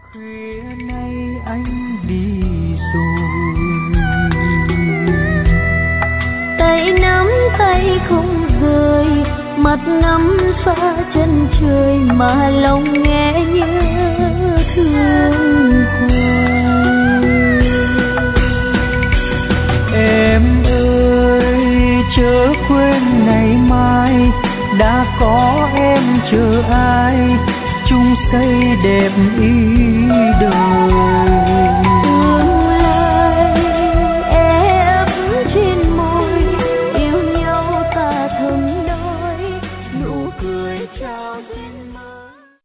Khuya nay anh đi rồi, tay nắm tay không rời, mặt ngắm xa chân trời mà lòng nghe nhớ thương hoài. Em ơi chớ quên ngày mai đã có em chờ ai chung xây đẹp ý đời.